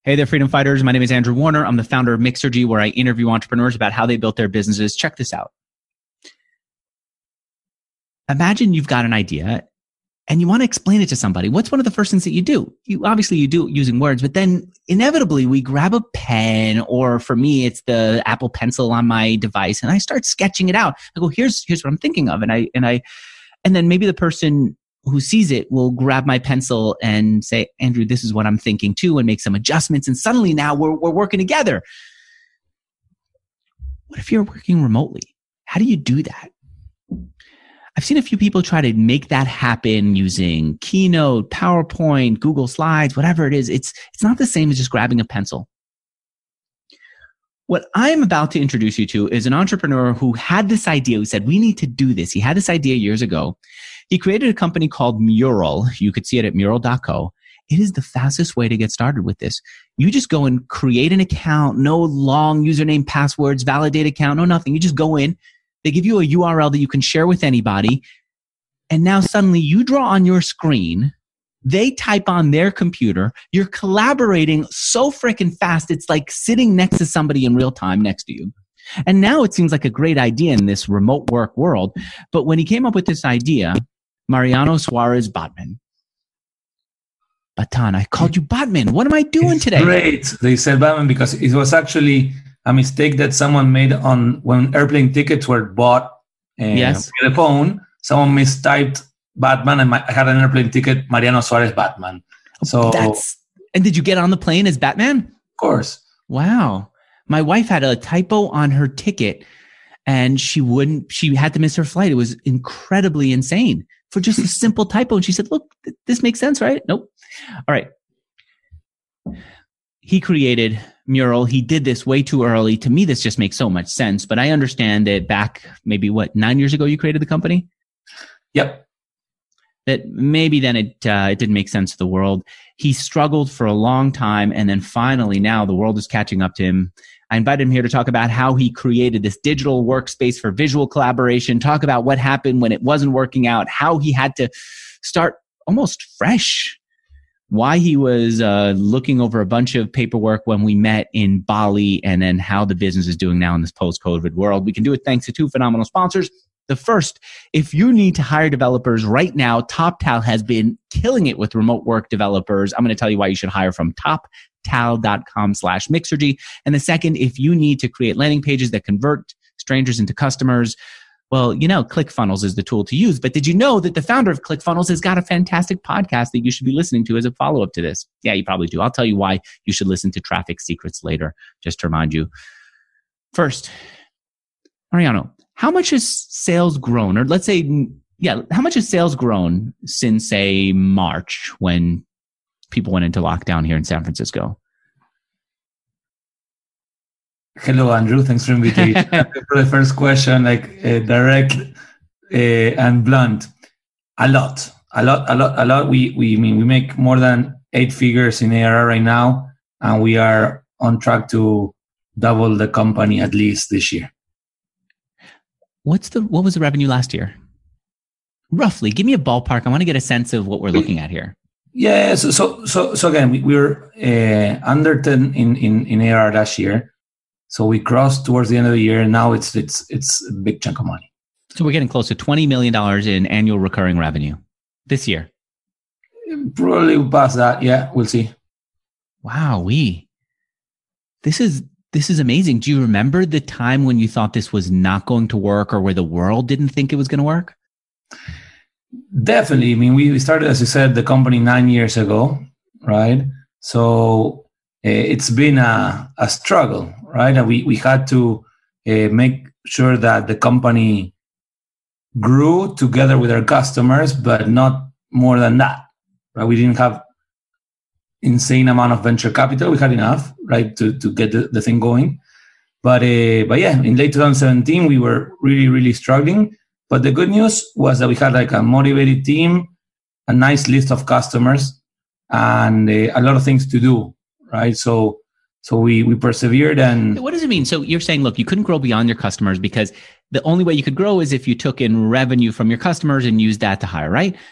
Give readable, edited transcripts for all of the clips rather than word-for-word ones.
Hey there, freedom fighters. My name is Andrew Warner. I'm the founder of Mixergy, where I interview entrepreneurs about how they built their businesses. Check this out. Imagine you've got an idea and you want to explain it to somebody. What's one of the first things that you do? You do it using words, but then inevitably we grab a pen, or for me, it's the Apple Pencil on my device, and I start sketching it out. I go, here's what I'm thinking of. And then maybe the person who sees it will grab my pencil and say, Andrew, this is what I'm thinking too, and make some adjustments. And suddenly now we're working together. What if you're working remotely? How do you do that? I've seen a few people try to make that happen using Keynote, PowerPoint, Google Slides, whatever it is. It's not the same as just grabbing a pencil. What I'm about to introduce you to is an entrepreneur who had this idea, who said, we need to do this. He had this idea years ago. He created a company called Mural. You could see it at mural.co. It is the fastest way to get started with this. You just go and create an account, no long username, passwords, validate account, no nothing. You just go in. They give you a URL that you can share with anybody. And now suddenly you draw on your screen. They type on their computer. You're collaborating so freaking fast. It's like sitting next to somebody in real time next to you. And now it seems like a great idea in this remote work world. But when he came up with this idea, Mariano Suarez Batman. Batan, I called you Batman. What am I doing today? Great. They said Batman because it was actually a mistake that someone made on when airplane tickets were bought yes. Via the phone. Someone mistyped Batman, and I had an airplane ticket, Mariano Suarez Batman. So and did you get on the plane as Batman? Of course. Wow. My wife had a typo on her ticket, and she had to miss her flight. It was incredibly insane for just a simple typo. And she said, look, this makes sense, right? Nope. All right. He created Mural. He did this way too early. To me, this just makes so much sense. But I understand that back maybe 9 years ago, you created the company? Yep. That maybe then it didn't make sense to the world. He struggled for a long time. And then finally now the world is catching up to him. I invited him here to talk about how he created this digital workspace for visual collaboration, talk about what happened when it wasn't working out, how he had to start almost fresh, why he was looking over a bunch of paperwork when we met in Bali, and then how the business is doing now in this post-COVID world. We can do it thanks to two phenomenal sponsors. The first, if you need to hire developers right now, TopTal has been killing it with remote work developers. I'm going to tell you why you should hire from TopTal.com/Mixergy. And the second, if you need to create landing pages that convert strangers into customers, well, ClickFunnels is the tool to use. But did you know that the founder of ClickFunnels has got a fantastic podcast that you should be listening to as a follow-up to this? Yeah, you probably do. I'll tell you why you should listen to Traffic Secrets later, just to remind you. First, Mariano, how much has sales grown? Or let's say, how much has sales grown since, say, March when people went into lockdown here in San Francisco? Hello, Andrew. Thanks for the invitation. For the first question, direct and blunt. A lot. We make more than 8 figures in ARR right now, and we are on track to double the company at least this year. What was the revenue last year? Roughly, give me a ballpark. I want to get a sense of what we're looking at here. Yeah. So again, we were under 10 in ARR last year. So we crossed towards the end of the year, and now it's a big chunk of money. So we're getting close to $20 million in annual recurring revenue this year. Probably past that. Yeah, we'll see. Wow, this is amazing. Do you remember the time when you thought this was not going to work, or where the world didn't think it was going to work? Definitely. I mean, we started, as you said, the company 9 years ago, right? So it's been a struggle, right? And we had to make sure that the company grew together with our customers, but not more than that, right? We didn't have insane amount of venture capital. We had enough, right, to get the thing going. But yeah, in late 2017, we were really, really struggling. But the good news was that we had a motivated team, a nice list of customers, and a lot of things to do, right? So we persevered. And what does it mean? So you're saying, look, you couldn't grow beyond your customers because the only way you could grow is if you took in revenue from your customers and used that to hire, right?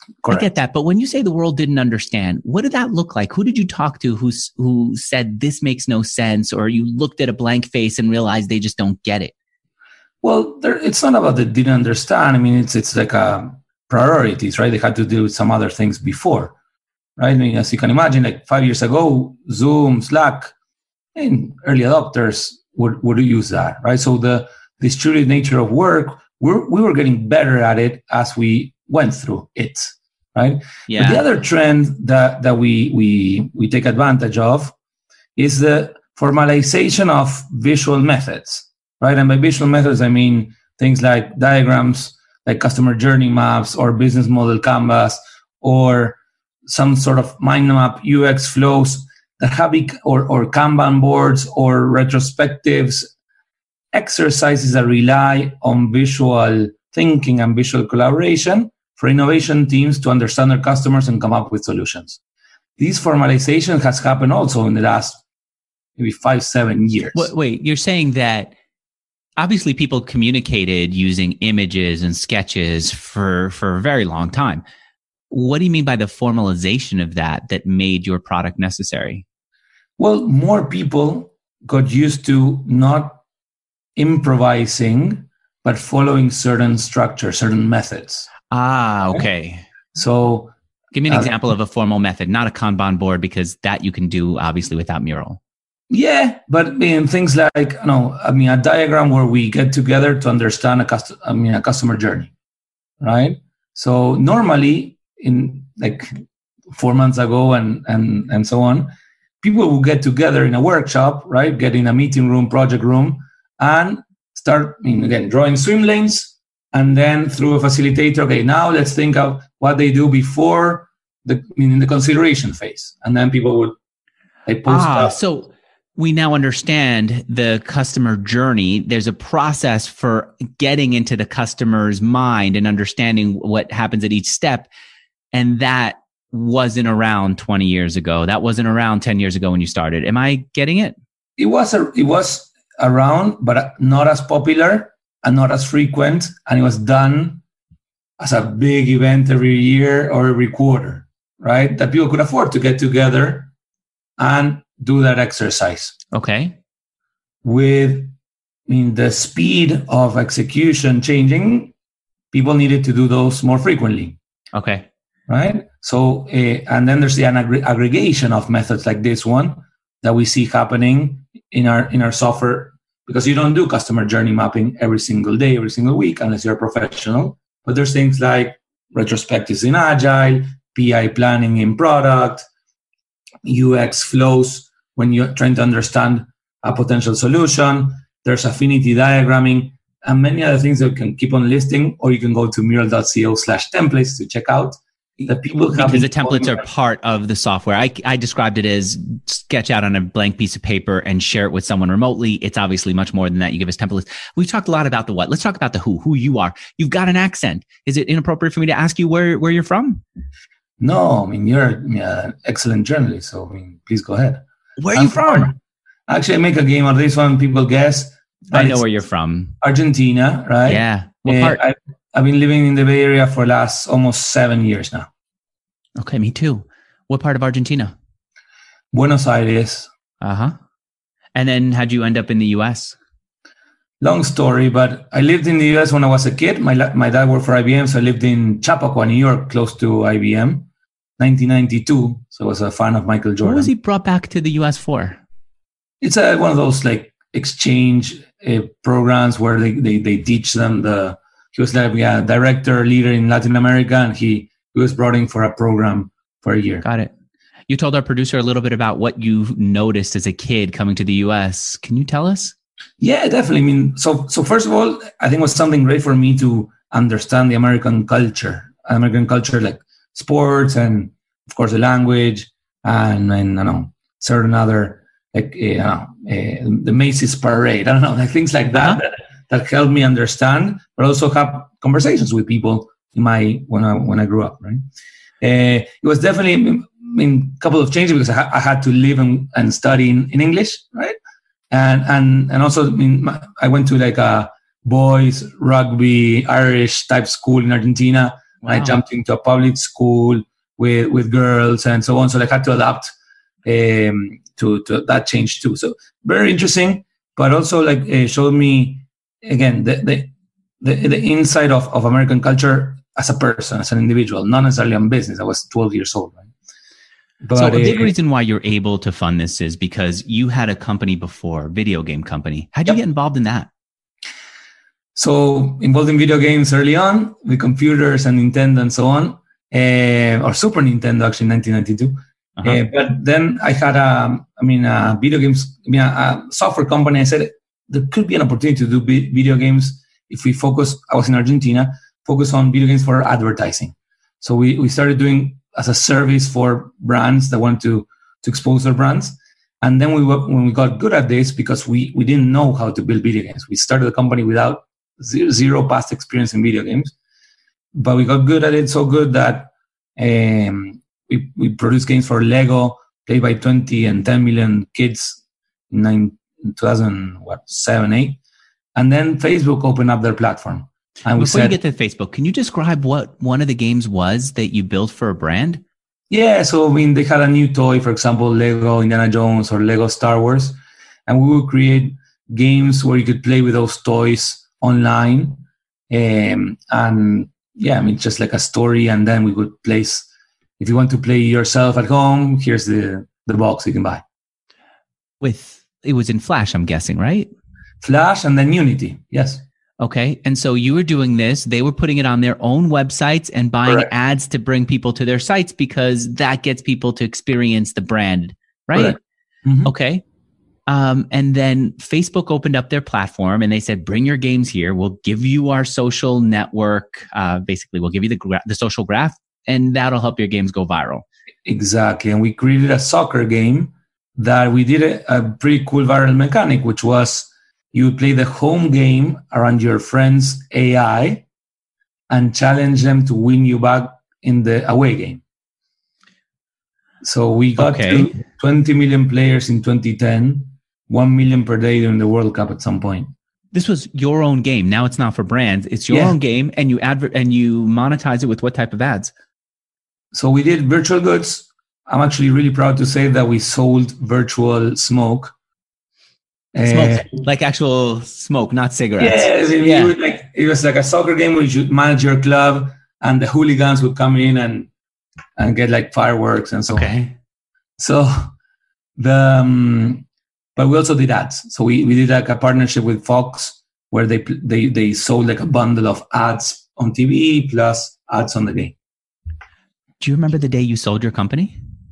Correct. I get that. But when you say the world didn't understand, what did that look like? Who did you talk to who said this makes no sense, or you looked at a blank face and realized they just don't get it? Well, it's not about they didn't understand. I mean, it's like priorities, right? They had to deal with some other things before, right? I mean, as you can imagine, like 5 years ago, Zoom, Slack, and early adopters would use that, right? So the distributed nature of work, we were getting better at it as we went through it, right? Yeah. But the other trend that we take advantage of is the formalization of visual methods, right? And by visual methods, I mean things like diagrams, like customer journey maps or business model canvas, or some sort of mind map, UX flows that have or Kanban boards or retrospectives, exercises that rely on visual thinking and visual collaboration for innovation teams to understand their customers and come up with solutions. This formalization has happened also in the last maybe 5-7 years. Wait, you're saying that obviously people communicated using images and sketches for a very long time. What do you mean by the formalization of that made your product necessary? Well, more people got used to not improvising, but following certain structures, certain methods. Ah, okay. So give me an example of a formal method, not a Kanban board, because that you can do obviously without Mural. Yeah, but things like, a diagram where we get together to understand a customer journey, right? So normally in like 4 months ago and so on, people will get together in a workshop, right? Get in a meeting room, project room, and start, again, drawing swim lanes. And then through a facilitator, okay, now let's think of what they do before in the consideration phase. And then people would post up. So we now understand the customer journey. There's a process for getting into the customer's mind and understanding what happens at each step. And that wasn't around 20 years ago. That wasn't around 10 years ago when you started. Am I getting it? It was around, but not as popular and not as frequent. And it was done as a big event every year or every quarter, right? That people could afford to get together and do that exercise. Okay. With the speed of execution changing, people needed to do those more frequently. Okay. Right? So, and then there's the aggregation of methods like this one that we see happening in our software, because you don't do customer journey mapping every single day, every single week, unless you're a professional. But there's things like retrospectives in Agile, PI planning in product, UX flows when you're trying to understand a potential solution. There's affinity diagramming and many other things that you can keep on listing, or you can go to mural.co/templates to check out. That people have, because the templates are part of the software. I described it as sketch out on a blank piece of paper and share it with someone remotely. It's obviously much more than that. You give us templates. We've talked a lot about the what. Let's talk about the who you are. You've got an accent. Is it inappropriate for me to ask you where you're from? No, you're an excellent journalist. So, please go ahead. Where are you from? Actually, I make a game of this one. People guess. I know where you're from. Argentina, right? Yeah. What part? I've been living in the Bay Area for the last almost 7 years now. Okay, me too. What part of Argentina? Buenos Aires. Uh-huh. And then how'd you end up in the U.S.? Long story, but I lived in the U.S. when I was a kid. My dad worked for IBM, so I lived in Chappaqua, New York, close to IBM, 1992. So I was a fan of Michael Jordan. What was he brought back to the U.S. for? It's one of those exchange programs where they teach them he was like a director, leader in Latin America, and he was brought in for a program for a year. Got it. You told our producer a little bit about what you noticed as a kid coming to the U.S. Can you tell us? Yeah, definitely. So first of all, I think it was something great for me to understand the American culture like sports and, of course, the language and certain other, the Macy's parade. I don't know, things like that. Uh-huh. That helped me understand, but also have conversations with people when I grew up. Right, it was definitely a couple of changes because I had to live and study in English, right, and also I went to a boys rugby Irish type school in Argentina, Wow. I jumped into a public school with girls and so on. So I had to adapt to that change too. So very interesting, but also showed me again the inside of American culture as a person, as an individual, not necessarily on business. I was 12 years old, right? But, so a big reason why you're able to fund this is because you had a company before, video game company. How'd you get involved in that? So involved in video games early on with computers and Nintendo and so on, or Super Nintendo actually in 1992. But then I had a software company. I said there could be an opportunity to do video games if we focus. I was in Argentina, focus on video games for advertising. So we started doing as a service for brands that want to expose their brands. And then when we got good at this, because we didn't know how to build video games. We started the company without zero past experience in video games, but we got good at it, so good that we produced games for Lego, played by 20 and 10 million kids in 2007, 8. And then Facebook opened up their platform. And before you get to Facebook, can you describe what one of the games was that you built for a brand? Yeah, so they had a new toy, for example, Lego Indiana Jones or Lego Star Wars, and we would create games where you could play with those toys online, and just like a story. And then we would place, if you want to play yourself at home, here's the box you can buy. It was in Flash, I'm guessing, right? Flash and then Unity, yes. Okay. And so you were doing this, they were putting it on their own websites and buying ads to bring people to their sites because that gets people to experience the brand, right? Mm-hmm. Okay. And then Facebook opened up their platform and they said, bring your games here. We'll give you our social network. Basically, we'll give you the social graph and that'll help your games go viral. Exactly. And we created a soccer game that we did a pretty cool viral mechanic, which was you play the home game around your friend's AI and challenge them to win you back in the away game. So we got to 20 million players in 2010, 1 million per day during the World Cup at some point. This was your own game. Now it's not for brands. It's your own game, and you monetize it with what type of ads? So we did virtual goods. I'm actually really proud to say that we sold virtual smoke. Smoke, like actual smoke, not cigarettes. It was like a soccer game where you should manage your club, and the hooligans would come in and get like fireworks and so on. So but we also did ads. So we did like a partnership with Fox where they sold like a bundle of ads on TV plus ads on the game. Do you remember the day you sold your company?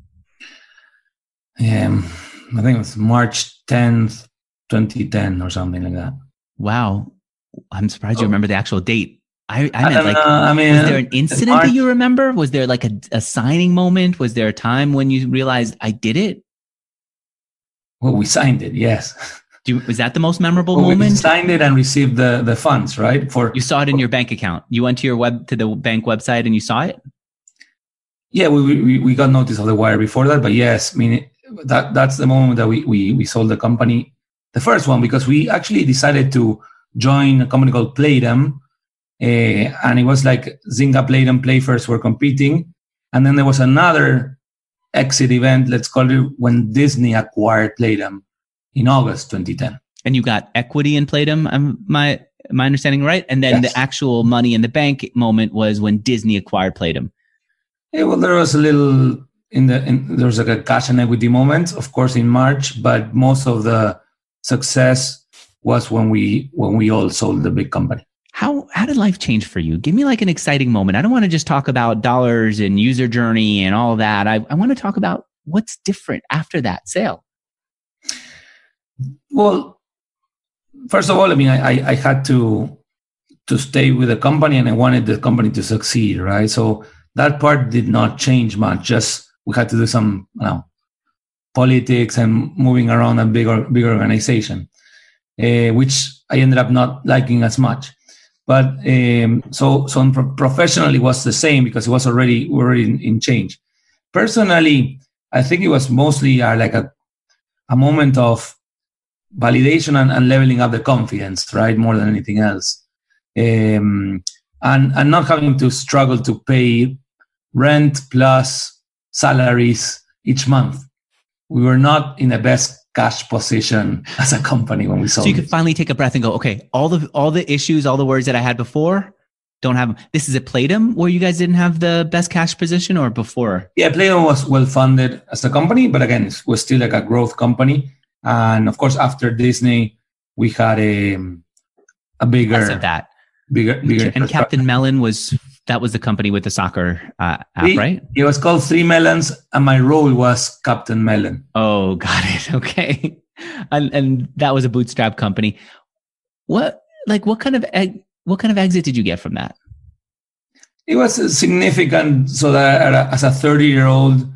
I think it was March 10th, 2010 or something like that. Wow. I'm surprised you remember the actual date. I don't know. Was there an incident that you remember? Was there like a signing moment? Was there a time when you realized I did it? Well, we signed it, yes. Was that the most memorable moment? We signed it and received the funds, right? You saw it in your bank account. You went to the bank website and you saw it? Yeah, we got notice of the wire before that, but yes, I mean that's the moment that we sold the company, the first one, because we actually decided to join a company called Playdom, and it was like Zynga, Playdom, Playfirst were competing, and then there was another exit event, let's call it, when Disney acquired Playdom in August 2010. And you got equity in Playdom, my understanding right? And then the actual money in the bank moment was when Disney acquired Playdom. Yeah, well, there was a little there was like a cash and equity moment, of course, in March, but most of the success was when we all sold the big company. How did life change for you? Give me like an exciting moment. I don't want to just talk about dollars and user journey and all that. I want to talk about what's different after that sale. Well, first of all, I mean, I had to stay with the company, and I wanted the company to succeed, right? So that part did not change much. Just we had to do some politics and moving around a big organization, which I ended up not liking as much. But so professionally was the same because it was already in change. Personally, I think it was mostly like a moment of validation and leveling up the confidence, right? More than anything else. And and not having to struggle to pay rent plus salaries each month. We were not in the best cash position as a company when we sold. So you could finally take a breath and go, okay, all the issues, all the worries that I had before, don't have them. This is at Playdom where you guys didn't have the best cash position, or before? Yeah, Playdom was well funded as a company, but again, it was still like a growth company. And of course, after Disney, we had a bigger. Less of that. Bigger. And Captain Melon was the company with the soccer app, right? It was called Three Melons, and my role was Captain Melon. Oh, got it. Okay, and that was a bootstrap company. What kind of exit did you get from that? It was significant. So that as a 30-year-old,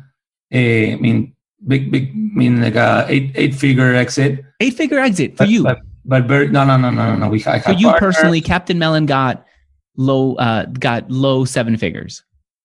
like a eight-figure exit. 8-figure exit for you. But no. I had for you partners. Personally, Captain Melon got low 7 figures.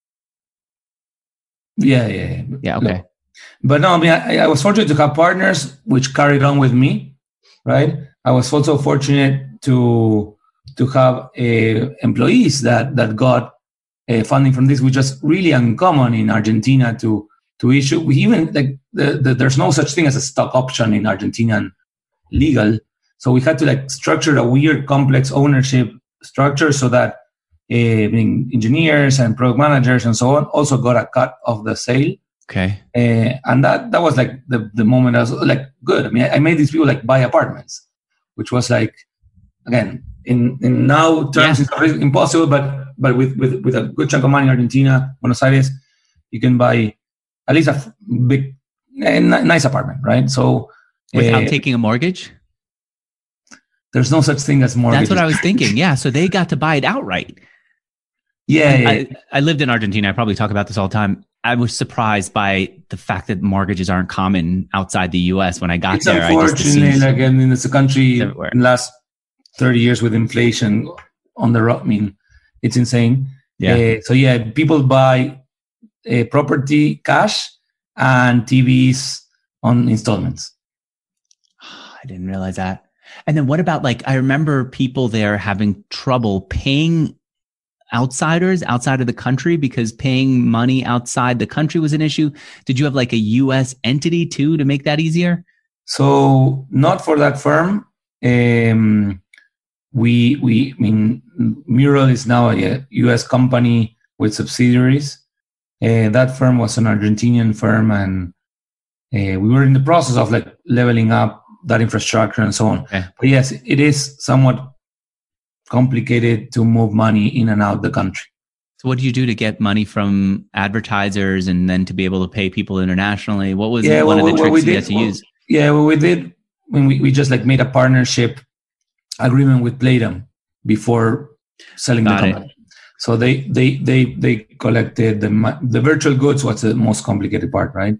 Yeah. Okay. Low. But no, I was fortunate to have partners which carried on with me, right? I was also fortunate to have employees that got funding from this, which is really uncommon in Argentina to issue. We even there's no such thing as a stock option in Argentina and legal. So we had to structure a weird, complex ownership structure so that engineers and product managers and so on also got a cut of the sale. Okay. And that was the moment I was good. I made these people buy apartments, which was again, in now terms, it's impossible, but with a good chunk of money in Argentina, Buenos Aires, you can buy at least a big, nice apartment, right? So without taking a mortgage? There's no such thing as mortgage. That's what I was thinking. Yeah. So they got to buy it outright. Yeah. I lived in Argentina. I probably talk about this all the time. I was surprised by the fact that mortgages aren't common outside the U.S. When I got there, unfortunately, it's a country everywhere. In the last 30 years with inflation on the rock. It's insane. Yeah. People buy property cash and TVs on installments. I didn't realize that. And then what about I remember people there having trouble paying outsiders outside of the country because paying money outside the country was an issue. Did you have a U.S. entity too to make that easier? So not for that firm. Mural is now a U.S. company with subsidiaries. That firm was an Argentinian firm, and we were in the process of leveling up that infrastructure and so on. Okay. But yes, it is somewhat complicated to move money in and out the country. So what do you do to get money from advertisers and then to be able to pay people internationally? What was one of the tricks you had to use? Yeah, what we did when we just made a partnership agreement with Playdom before selling the company. So they collected the virtual goods. What's the most complicated part, right?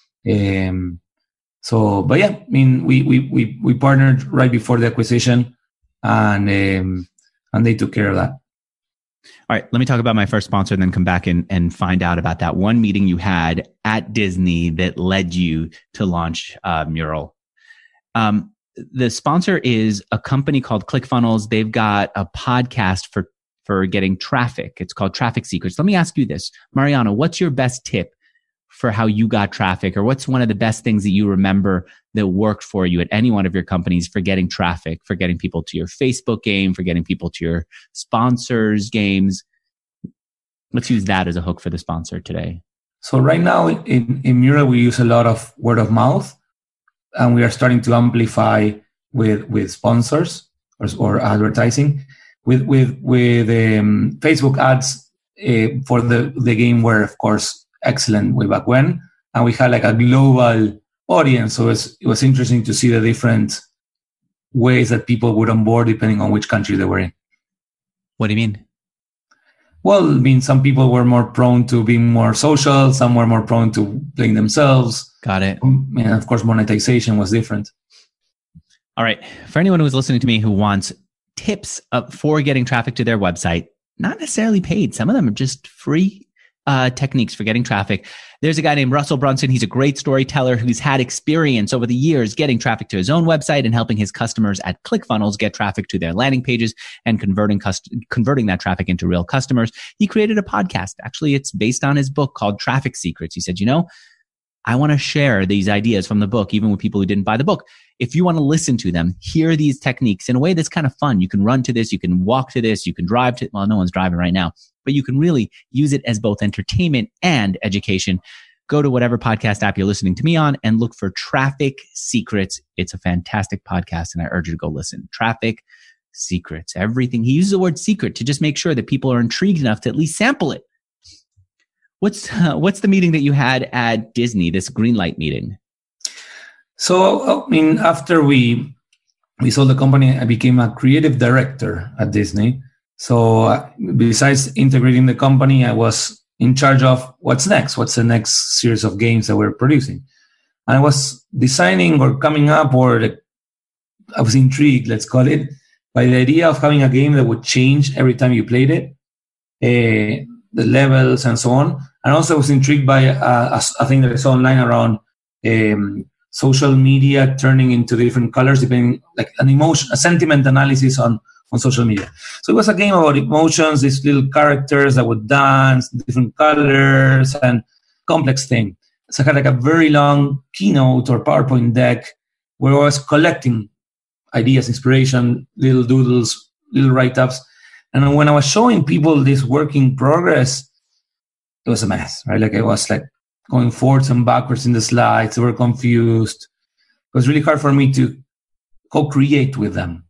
We partnered right before the acquisition, and they took care of that. All right, let me talk about my first sponsor and then come back and find out about that one meeting you had at Disney that led you to launch Mural. The sponsor is a company called ClickFunnels. They've got a podcast for getting traffic. It's called Traffic Secrets. Let me ask you this, Mariano, what's your best tip for how you got traffic, or what's one of the best things that you remember that worked for you at any one of your companies for getting traffic, for getting people to your Facebook game, for getting people to your sponsors' games? Let's use that as a hook for the sponsor today. So right now in Mural, we use a lot of word of mouth, and we are starting to amplify with sponsors or advertising. With Facebook ads for the game were, of course, excellent way back when, and we had a global audience, so it was interesting to see the different ways that people would onboard depending on which country they were in. What do you mean? Well, some people were more prone to being more social, some were more prone to playing themselves. Got it. And of course, monetization was different. All right. For anyone who's listening to me who wants tips for getting traffic to their website, not necessarily paid, some of them are just free. techniques for getting traffic. There's a guy named Russell Brunson. He's a great storyteller who's had experience over the years getting traffic to his own website and helping his customers at ClickFunnels get traffic to their landing pages and converting that traffic into real customers. He created a podcast. Actually, it's based on his book called Traffic Secrets. He said, I want to share these ideas from the book, even with people who didn't buy the book. If you want to listen to them, hear these techniques in a way that's kind of fun. You can run to this, you can walk to this, you can drive to, well, no one's driving right now, but you can really use it as both entertainment and education. Go to whatever podcast app you're listening to me on and look for Traffic Secrets. It's a fantastic podcast and I urge you to go listen. Traffic Secrets, everything. He uses the word secret to just make sure that people are intrigued enough to at least sample it. What's the meeting that you had at Disney, this Greenlight meeting? So, after we sold the company, I became a creative director at Disney. So besides integrating the company, I was in charge of what's next, what's the next series of games that we're producing. And I was designing or coming up, I was intrigued, let's call it, by the idea of having a game that would change every time you played it, the levels and so on. And also I was intrigued by a thing that I saw online around social media turning into different colors, depending, like a sentiment analysis on social media. So it was a game about emotions, these little characters that would dance, different colors, and complex thing. So I had like a very long keynote or PowerPoint deck where I was collecting ideas, inspiration, little doodles, little write-ups. And when I was showing people this work in progress, it was a mess, right? Like I was like going forwards and backwards in the slides. They were confused. It was really hard for me to co-create with them.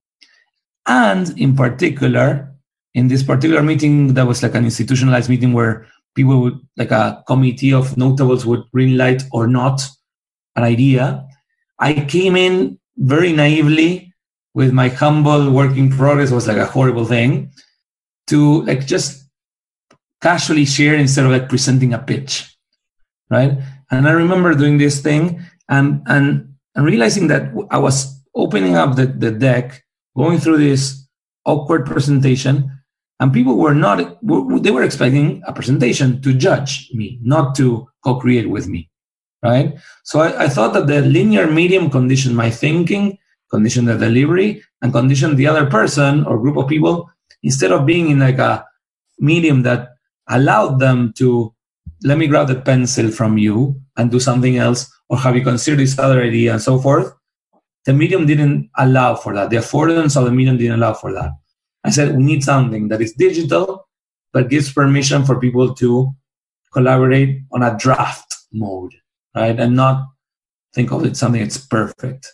And in particular, in this particular meeting, that was like an institutionalized meeting where people would, like a committee of notables would greenlight or not an idea. I came in very naively with my humble work in progress, was like a horrible thing, to like just casually share instead of like presenting a pitch, right? And I remember doing this thing and realizing that I was opening up the deck, going through this awkward presentation, and people they were expecting a presentation to judge me, not to co-create with me, right? So I thought that the linear medium conditioned my thinking, conditioned the delivery, and conditioned the other person or group of people, instead of being in like a medium that allowed them to, let me grab the pencil from you and do something else, or have you considered this other idea and so forth. The medium didn't allow for that. The affordance of the medium didn't allow for that. I said, we need something that is digital, but gives permission for people to collaborate on a draft mode, right? And not think of it something that's perfect.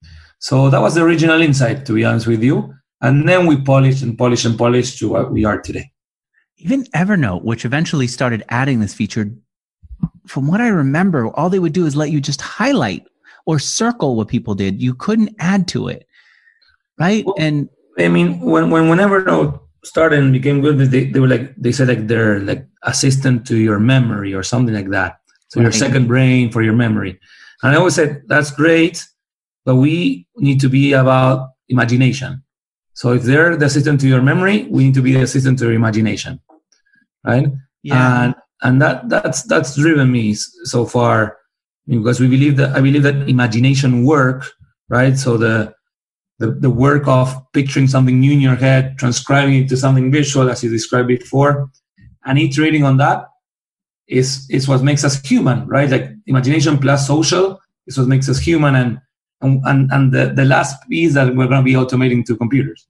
So that was the original insight, to be honest with you. And then we polished and polished and polished to what we are today. Even Evernote, which eventually started adding this feature, from what I remember, all they would do is let you just highlight or circle what people did. You couldn't add to it, right? Well, and I mean, when Evernote started and became good, they said like they're like assistant to your memory or something like that. So your second brain for your memory. And I always said, that's great, but we need to be about imagination. So if they're the assistant to your memory, we need to be the assistant to your imagination, right? Yeah. And that's driven me so far, because I believe that imagination work, right? So the work of picturing something new in your head, transcribing it to something visual, as you described before, and iterating on that is what makes us human, right? Like imagination plus social is what makes us human, and the last piece that we're going to be automating to computers.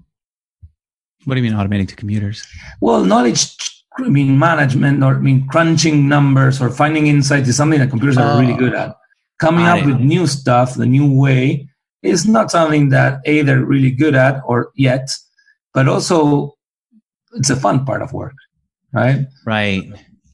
What do you mean automating to computers? Well, knowledge, management, or crunching numbers or finding insights is something that computers are really good at. Coming up with new stuff, the new way, is not something that they're really good at or yet, but also it's a fun part of work, right? Right.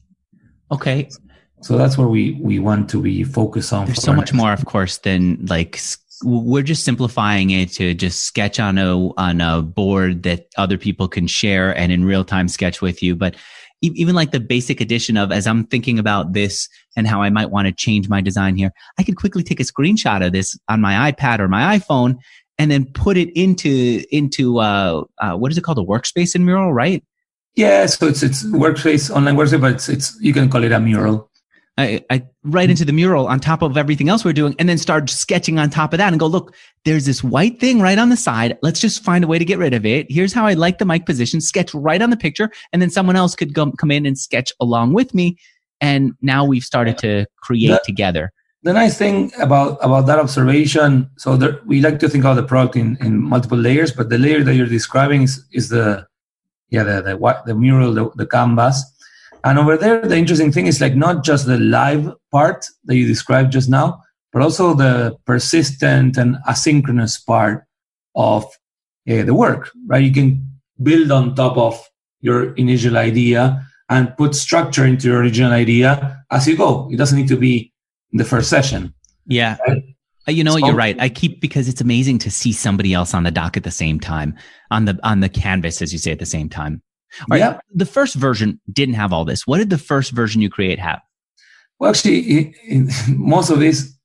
Okay. So that's where we want to be focused on. There's so much more, of course, than like we're just simplifying it to just sketch on a board that other people can share and in real time sketch with you. But even like the basic addition of, as I'm thinking about this and how I might want to change my design here, I could quickly take a screenshot of this on my iPad or my iPhone and then put it into what is it called? A workspace in Mural, right? Yeah, so it's workspace, online workspace, but it's you can call it a mural. I write into the mural on top of everything else we're doing and then start sketching on top of that and go, look, there's this white thing right on the side. Let's just find a way to get rid of it. Here's how I like the mic position, sketch right on the picture. And then someone else could come in and sketch along with me. And now we've started to create together. The nice thing about that observation, so we like to think of the product in multiple layers, but the layer that you're describing is the mural, the canvas. And over there, the interesting thing is like not just the live part that you described just now, but also the persistent and asynchronous part of the work, right? You can build on top of your initial idea and put structure into your original idea as you go. It doesn't need to be in the first session. Yeah. Right? You're right. Because it's amazing to see somebody else on the dock at the same time, on the canvas, as you say, at the same time. All right. The first version didn't have all this. What did the first version you create have? Well, actually, most of this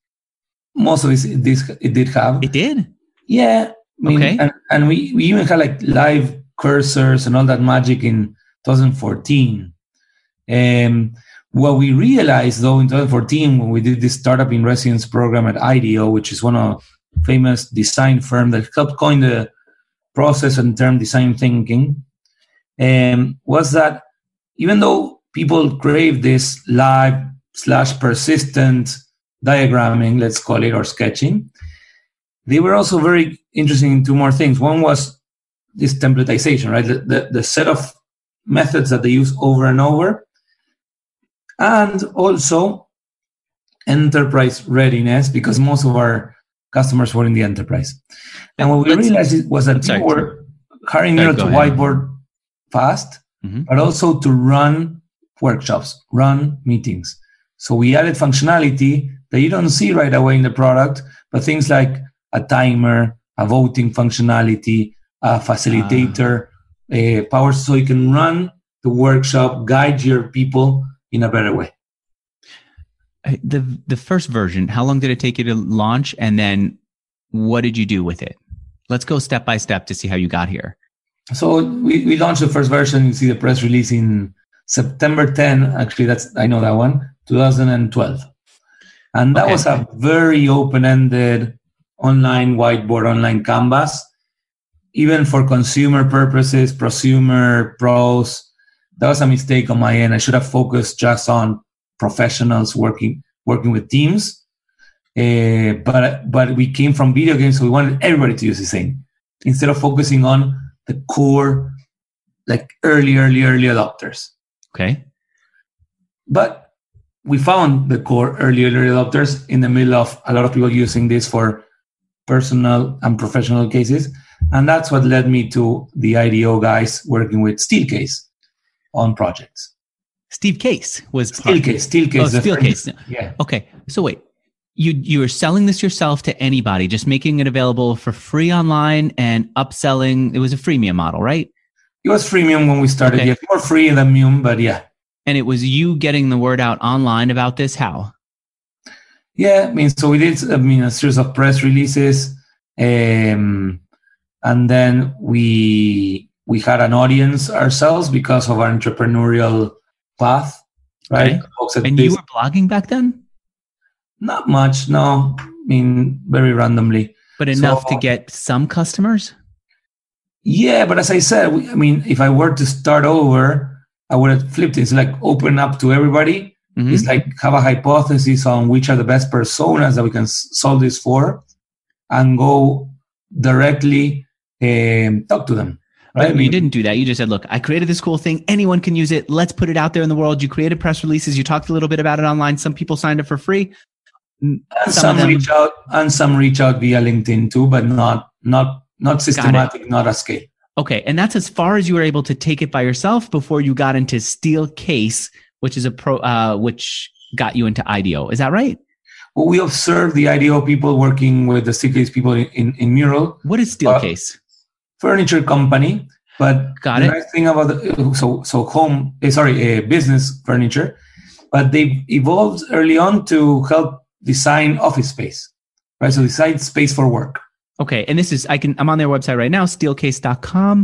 it did have. It did? Yeah. Okay. And we even had like live cursors and all that magic in 2014. What we realized, though, in 2014, when we did this startup in residence program at IDEO, which is one of famous design firm that helped coin the process and term design thinking, was that even though people crave this live/persistent diagramming, let's call it, or sketching, they were also very interested in two more things. One was this templatization, right? The set of methods that they use over and over, and also enterprise readiness, because most of our customers were in the enterprise. And what we realized was that people were hiring Miro to whiteboard fast, but also to run workshops, run meetings. So we added functionality that you don't see right away in the product, but things like a timer, a voting functionality, a facilitator, power, so you can run the workshop, guide your people in a better way. The first version, how long did it take you to launch? And then what did you do with it? Let's go step by step to see how you got here. So we launched the first version. You see the press release in September 10. Actually, I know that one, 2012. And that was a very open-ended online whiteboard, online canvas, even for consumer purposes, prosumer, pros. That was a mistake on my end. I should have focused just on professionals working with teams. But we came from video games, so we wanted everybody to use the same, instead of focusing on the core, like early adopters. Okay. But we found the core early adopters in the middle of a lot of people using this for personal and professional cases. And that's what led me to the IDEO guys working with Steelcase on projects. Steve Case was Steelcase. Oh, Steelcase. Yeah. Okay. So wait, you were selling this yourself to anybody, just making it available for free online and upselling. It was a freemium model, right? It was freemium when we started. Okay. Yeah, more free than premium, but yeah. And it was you getting the word out online about this? How? Yeah, so we did a series of press releases, and then we had an audience ourselves because of our entrepreneurial path, right? Okay. And you were blogging back then? Not much, no. Very randomly. But enough to get some customers? Yeah, but as I said, if I were to start over, I would have flipped it. It's like open up to everybody. Mm-hmm. It's like have a hypothesis on which are the best personas that we can solve this for, and go directly talk to them. Right? You didn't do that. You just said, look, I created this cool thing. Anyone can use it. Let's put it out there in the world. You created press releases. You talked a little bit about it online. Some people signed up for free. And some reach out via LinkedIn too, but not systematic, not at scale. Okay. And that's as far as you were able to take it by yourself before you got into Steelcase, which is which got you into IDEO. Is that right? Well, we observed the IDEO people working with the Steelcase people in Mural. What is Steelcase? Furniture company, but got it. The nice thing about business furniture, but they evolved early on to help design office space, right? So design space for work. Okay, and this is I'm on their website right now, steelcase.com.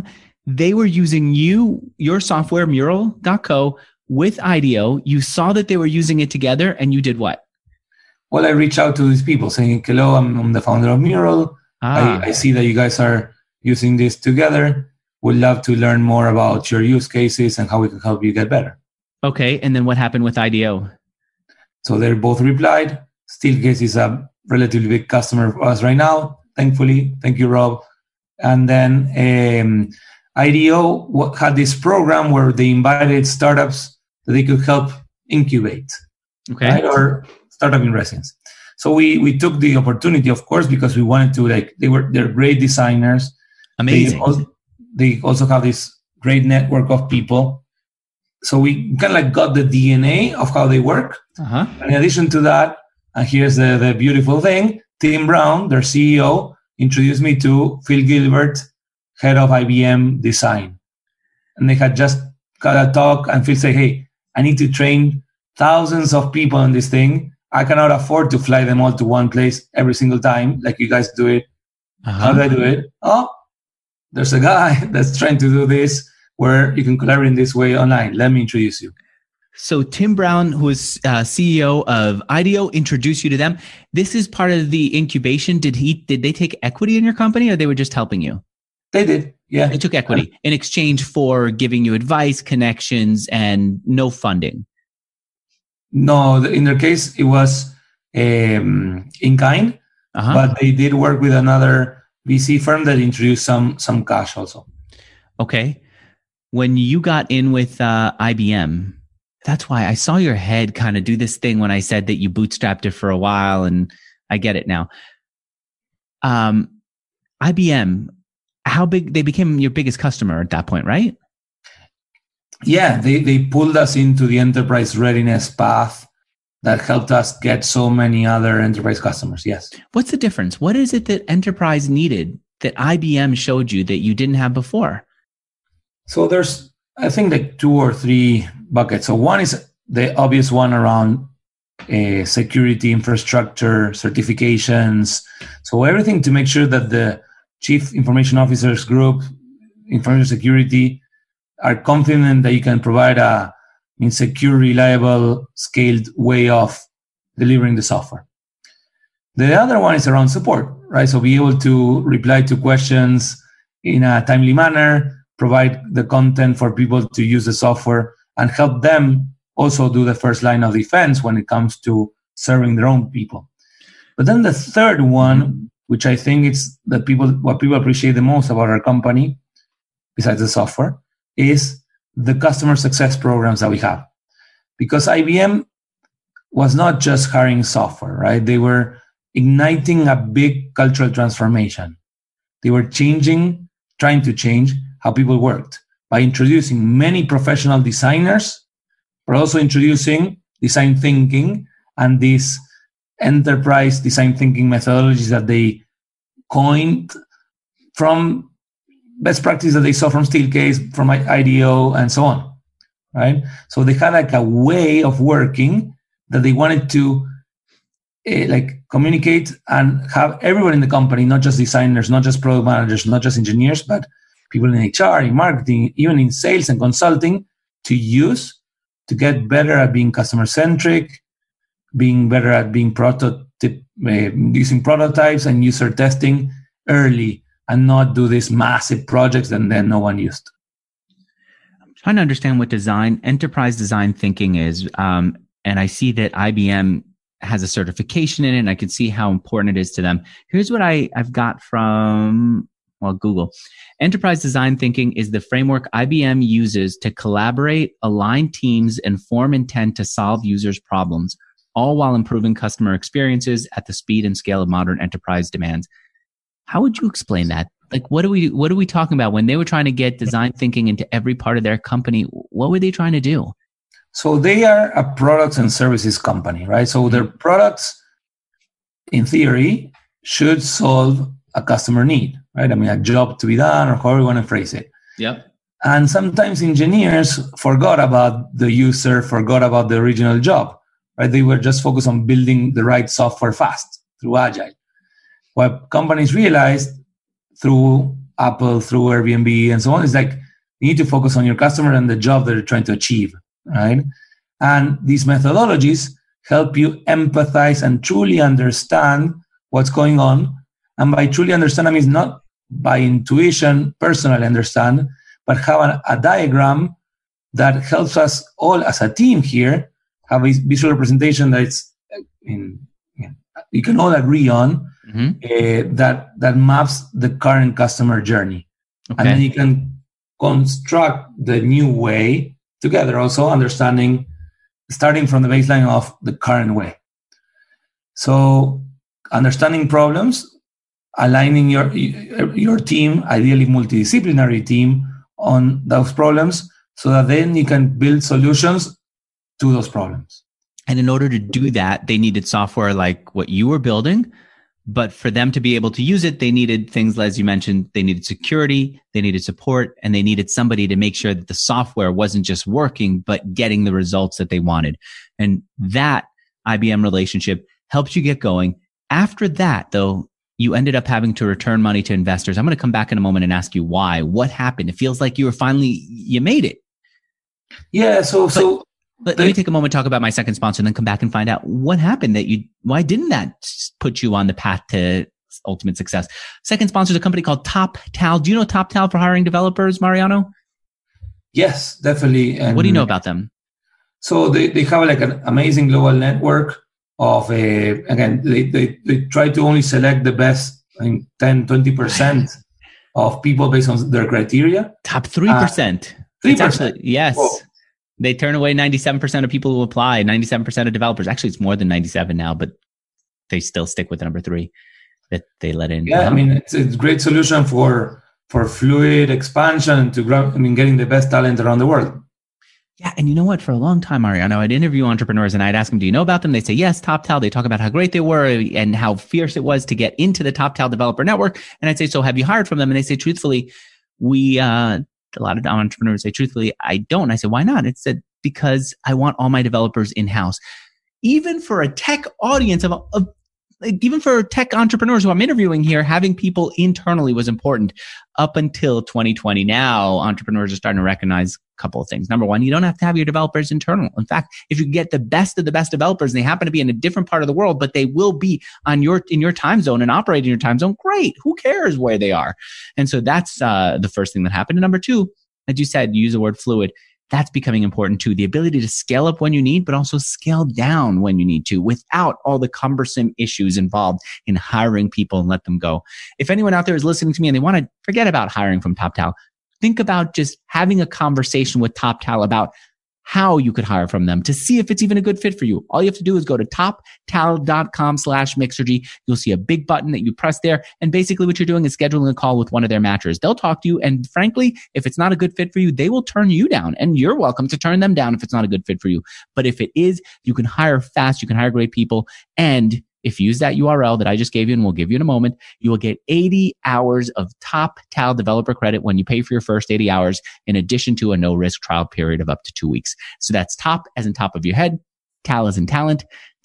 They were using your software, Mural.co, with IDEO. You saw that they were using it together, and you did what? Well, I reached out to these people saying, hello, I'm the founder of Mural. I see that you guys are using this together. Would love to learn more about your use cases and how we can help you get better. Okay, and then what happened with IDEO? So they both replied. Steelcase is a relatively big customer for us right now, thankfully. Thank you, Rob. And then IDEO had this program where they invited startups that they could help incubate, okay, right? Or startup in residence. So we took the opportunity, of course, because we wanted to, they're great designers. Amazing. They also have this great network of people. So we kind of got the DNA of how they work. Uh-huh. In addition to that, and here's the beautiful thing, Tim Brown, their CEO, introduced me to Phil Gilbert, head of IBM design. And they had just got a talk, and Phil said, hey, I need to train thousands of people on this thing. I cannot afford to fly them all to one place every single time, like you guys do it. Uh-huh. How do I do it? Oh, there's a guy that's trying to do this where you can collaborate in this way online. Let me introduce you. So Tim Brown, who is CEO of IDEO, introduced you to them. This is part of the incubation. Did they take equity in your company, or they were just helping you? They did, yeah. They took equity in exchange for giving you advice, connections, and no funding. No, in their case, it was in kind, but they did work with another VC firm that introduced some cash also. Okay. When you got in with IBM, that's why I saw your head kind of do this thing when I said that you bootstrapped it for a while, and I get it now. IBM, how big? They became your biggest customer at that point, right? Yeah, they pulled us into the enterprise readiness path that helped us get so many other enterprise customers, yes. What's the difference? What is it that enterprise needed that IBM showed you that you didn't have before? So there's, I think, like 2 or 3 buckets. So one is the obvious one around security, infrastructure, certifications. So everything to make sure that the Chief Information Officers Group, information security, are confident that you can provide a secure, reliable, scaled way of delivering the software. The other one is around support, right? So be able to reply to questions in a timely manner, provide the content for people to use the software, and help them also do the first line of defense when it comes to serving their own people. But then the third one, which I think is what people appreciate the most about our company, besides the software, is the customer success programs that we have. Because IBM was not just hiring software, right? They were igniting a big cultural transformation. They were trying to change how people worked by introducing many professional designers, but also introducing design thinking and these enterprise design thinking methodologies that they coined from best practice that they saw from Steelcase, from IDEO, and so on, right? So they had like a way of working that they wanted to communicate and have everyone in the company, not just designers, not just product managers, not just engineers, but people in HR, in marketing, even in sales and consulting, to use to get better at being customer-centric, being better at being using prototypes and user testing early, and not do these massive projects and then no one used. I'm trying to understand what enterprise design thinking is. And I see that IBM has a certification in it, and I can see how important it is to them. Here's what I've got from, Google. Enterprise design thinking is the framework IBM uses to collaborate, align teams, and form intent to solve users' problems, all while improving customer experiences at the speed and scale of modern enterprise demands. How would you explain that? Like, what are we talking about when they were trying to get design thinking into every part of their company? What were they trying to do? So they are a products and services company, right? So their products, in theory, should solve a customer need, right? I mean, a job to be done, or however you want to phrase it. Yep. And sometimes engineers forgot about the user, forgot about the original job, right? They were just focused on building the right software fast through Agile. What companies realized through Apple, through Airbnb, and so on, is like You need to focus on your customer and the job that you're trying to achieve, right? And these methodologies help you empathize and truly understand what's going on. And by truly understand, I mean not by intuition, personally understand, but have a diagram that helps us all as a team here have a visual representation that you can all agree on, that maps the current customer journey. Okay. And then you can construct the new way together, also starting from the baseline of the current way. So understanding problems, aligning your team, ideally multidisciplinary team, on those problems, so that then you can build solutions to those problems. And in order to do that, they needed software like what you were building. But for them to be able to use it, they needed things, as you mentioned, they needed security, they needed support, and they needed somebody to make sure that the software wasn't just working, but getting the results that they wanted. And that IBM relationship helped you get going. After that, though, you ended up having to return money to investors. I'm going to come back in a moment and ask you why. What happened? It feels like you made it. Yeah. Let me take a moment to talk about my second sponsor and then come back and find out what happened why didn't that put you on the path to ultimate success? Second sponsor is a company called TopTal. Do you know TopTal for hiring developers, Mariano? Yes, definitely. And what do you know about them? So they have like an amazing global network of, again, they try to only select the best, 10, 20% of people based on their criteria. Top 3%. 3%. Actually, yes. Whoa. They turn away 97% of people who apply, 97% of developers. Actually, it's more than 97 now, but they still stick with the number 3 that they let in. Yeah, I mean, it's a great solution for fluid expansion and to grow, getting the best talent around the world. Yeah, and you know what? For a long time, Mariano, I'd interview entrepreneurs and I'd ask them, do you know about them? They say, yes, TopTal. They talk about how great they were and how fierce it was to get into the TopTal developer network. And I'd say, so have you hired from them? And they say, truthfully, a lot of entrepreneurs say, truthfully, I don't. And I said, why not? It said, because I want all my developers in-house. Even for a tech audience even for tech entrepreneurs who I'm interviewing here, having people internally was important up until 2020. Now, entrepreneurs are starting to recognize a couple of things. Number one, you don't have to have your developers internal. In fact, if you get the best of the best developers and they happen to be in a different part of the world, but they will be in your time zone and operate in your time zone, great. Who cares where they are? And so that's the first thing that happened. And number two, as you said, you use the word fluid. That's becoming important too. The ability to scale up when you need, but also scale down when you need to without all the cumbersome issues involved in hiring people and let them go. If anyone out there is listening to me and they want to forget about hiring from TopTal, think about just having a conversation with TopTal about how you could hire from them to see if it's even a good fit for you. All you have to do is go to toptal.com/Mixergy. You'll see a big button that you press there. And basically what you're doing is scheduling a call with one of their matchers. They'll talk to you. And frankly, if it's not a good fit for you, they will turn you down. And you're welcome to turn them down if it's not a good fit for you. But if it is, you can hire fast. You can hire great people. And if you use that URL that I just gave you and we'll give you in a moment, you will get 80 hours of TopTal developer credit when you pay for your first 80 hours, in addition to a no-risk trial period of up to 2 weeks. So that's top as in top of your head, tal as in talent,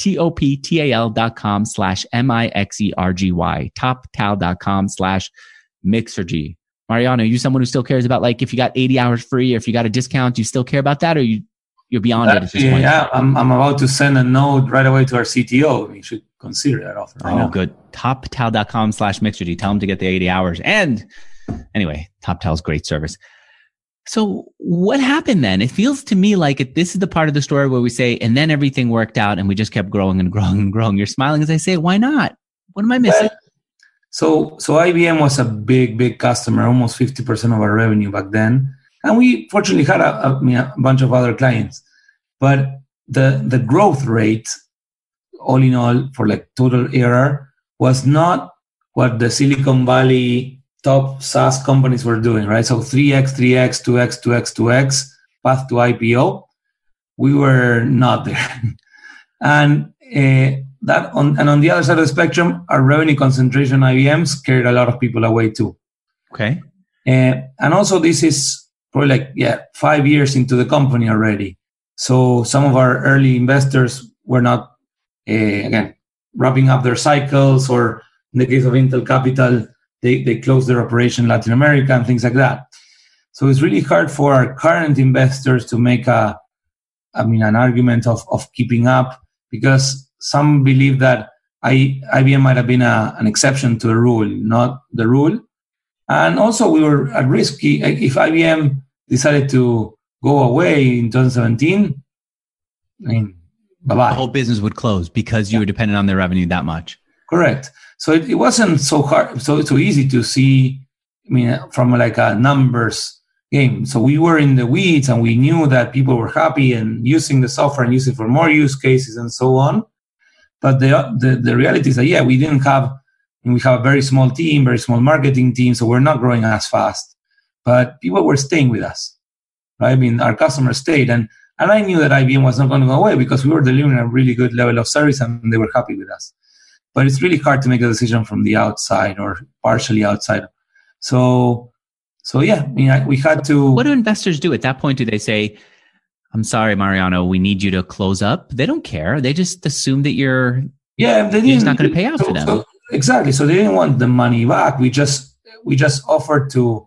TOPTAL.com/MIXERGY, toptal.com/Mixergy. Mariano, are you someone who still cares about, like, if you got 80 hours free or if you got a discount, do you still care about that, or you're beyond it at this point? Yeah, I'm about to send a note right away to our CTO. You should consider that offer. Oh, good. TopTal.com/Mixergy. Tell them to get the 80 hours. And anyway, TopTal's great service. So what happened then? It feels to me like this is the part of the story where we say, and then everything worked out and we just kept growing and growing and growing. You're smiling as I say, why not? What am I missing? Well, so IBM was a big customer, almost 50% of our revenue back then. And we fortunately had a bunch of other clients. But the growth rate, all in all, for like total ARR, was not what the Silicon Valley top SaaS companies were doing, right? So 3x, 2x, 2x path to IPO. We were not there. And on the other side of the spectrum, our revenue concentration IBM scared a lot of people away too. Okay. And also this is probably 5 years into the company already. So some of our early investors were not, again, wrapping up their cycles, or in the case of Intel Capital, they closed their operation in Latin America and things like that. So it's really hard for our current investors to make an argument of keeping up, because some believe that IBM might have been an exception to the rule, not the rule. And also we were at risk. If IBM decided to go away in 2017, bye-bye. The whole business would close because you were dependent on their revenue that much. Correct. So it wasn't so hard, so easy to see, from like a numbers game. So we were in the weeds, and we knew that people were happy and using the software and using it for more use cases and so on. But the reality is that, we have a very small team, very small marketing team, so we're not growing as fast. But people were staying with us, right? Our customers stayed. And I knew that IBM was not going to go away because we were delivering a really good level of service and they were happy with us. But it's really hard to make a decision from the outside or partially outside. So we had to... What do investors do at that point? Do they say, I'm sorry, Mariano, we need you to close up? They don't care. They just assume that you're just not going to pay out for them. Exactly. So they didn't want the money back. We just offered to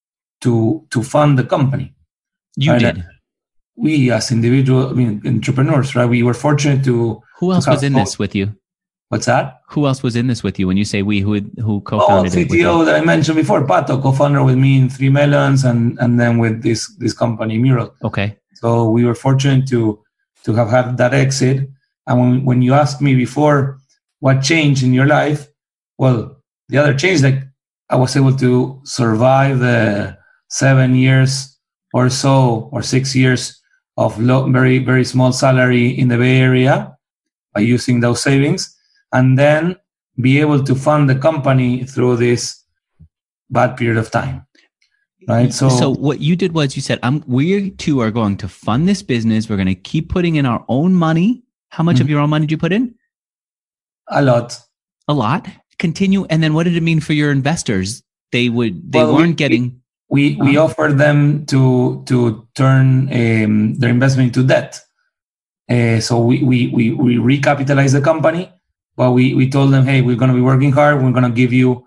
fund the company. You did. We as individual entrepreneurs, right? We were fortunate to... Who else was in this with you? What's that? Who else was in this with you when you say we? Who co-founded it? CTO that I mentioned before, Pato, co-founder with me in 3 Melons, and then with this company, Mural. Okay. So we were fortunate to have had that exit. And when you asked me before what changed in your life, well, the other change, like I was able to survive the 7 years or so, or 6 years of very, very small salary in the Bay Area by using those savings, and then be able to fund the company through this bad period of time. Right. So what you did was you said, we two are going to fund this business. We're going to keep putting in our own money. How much of your own money did you put in? A lot. Continue. And then what did it mean for your investors? We offered them to turn their investment into debt. So we recapitalized the company, but we told them, hey, we're going to be working hard. We're going to give you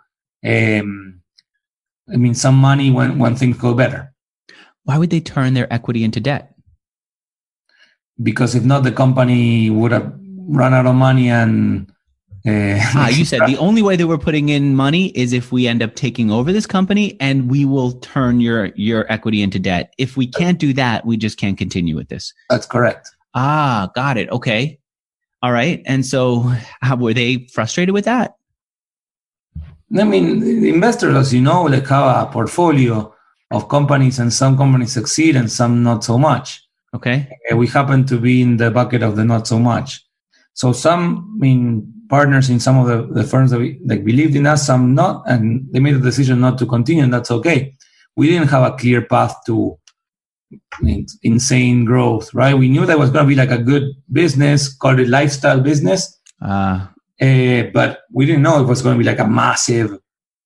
some money when things go better. Why would they turn their equity into debt? Because if not, the company would have run out of money and... you said the only way that we're putting in money is if we end up taking over this company, and we will turn your equity into debt. If we can't do that, we just can't continue with this. That's correct. Got it. Okay. All right. And so were they frustrated with that? The investors, as you know, have a portfolio of companies, and some companies succeed and some not so much. Okay. We happen to be in the bucket of the not so much. So some, partners in some of the firms that believed in us, some not, and they made a decision not to continue, and that's okay. We didn't have a clear path to insane growth, right? We knew that was going to be like a good business, called it lifestyle business, but we didn't know it was going to be like a massive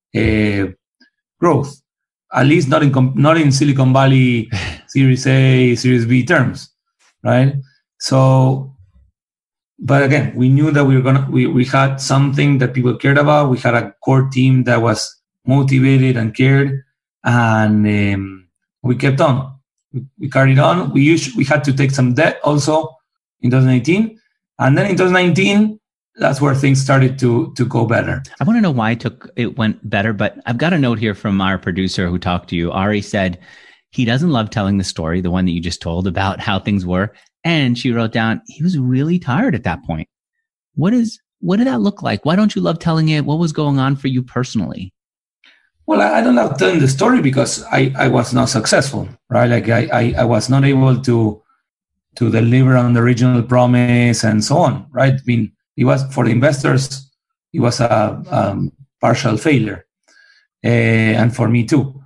growth. At least not in Silicon Valley Series A, Series B terms, right? So, but again, we knew that we had something that people cared about. We had a core team that was motivated and cared, and we kept on. We carried on. We had to take some debt also in 2018, and then in 2019, that's where things started to go better. I want to know why it went better, but I've got a note here from our producer who talked to you. Ari said he doesn't love telling the story, the one that you just told about how things were. And she wrote down, he was really tired at that point. What did that look like? Why don't you love telling it? What was going on for you personally? Well, I don't love telling the story because I was not successful, right? Like I was not able to deliver on the original promise and so on, right? It was, for the investors, it was a partial failure. And for me too.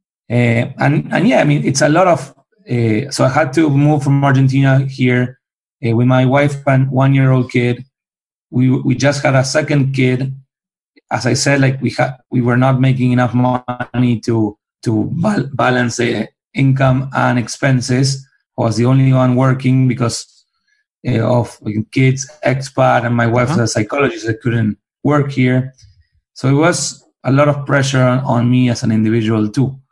It's a lot of, so I had to move from Argentina here with my wife and 1-year-old kid. We just had a second kid. As I said, we were not making enough money to balance the income and expenses. I was the only one working because of kids, expat, and my wife's a psychologist. I couldn't work here. So it was a lot of pressure on me as an individual too.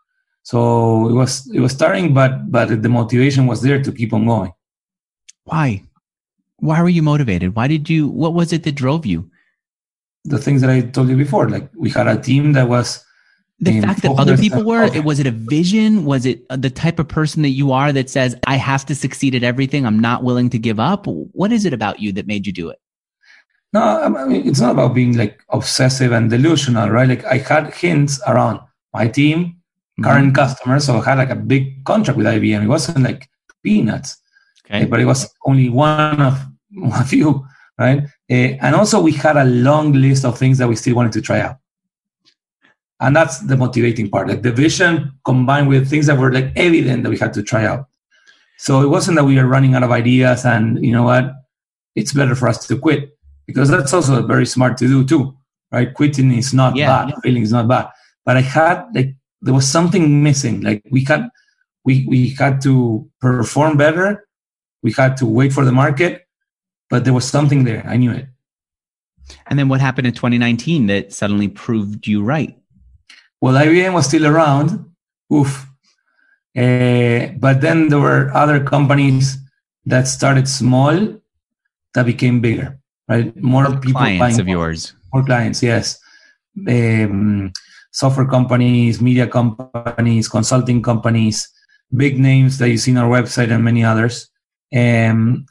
So it was starting, but the motivation was there to keep on going. Why were you motivated? What was it that drove you? The things that I told you before, like we had a team that was the fact that other people were. Was it a vision? Was it the type of person that you are that says, I have to succeed at everything, I'm not willing to give up? What is it about you that made you do it? No, I mean, it's not about being like obsessive and delusional, right? Like I had hints around my team, current customers. So I had like a big contract with IBM. It wasn't like peanuts, okay, but it was only one of a few, right? And also we had a long list of things that we still wanted to try out. And that's the motivating part, like the vision combined with things that were like evident that we had to try out. So it wasn't that we were running out of ideas and you know what, it's better for us to quit, because that's also very smart to do too, right? Quitting is not bad, failing is not bad. But I had like, there was something missing. Like we had to perform better. We had to wait for the market, but there was something there. I knew it. And then what happened in 2019 that suddenly proved you right? Well, IBM was still around. Oof. But then there were other companies that started small that became bigger, right? More people clients of yours. More clients, yes. Software companies, media companies, consulting companies, big names that you see on our website and many others. And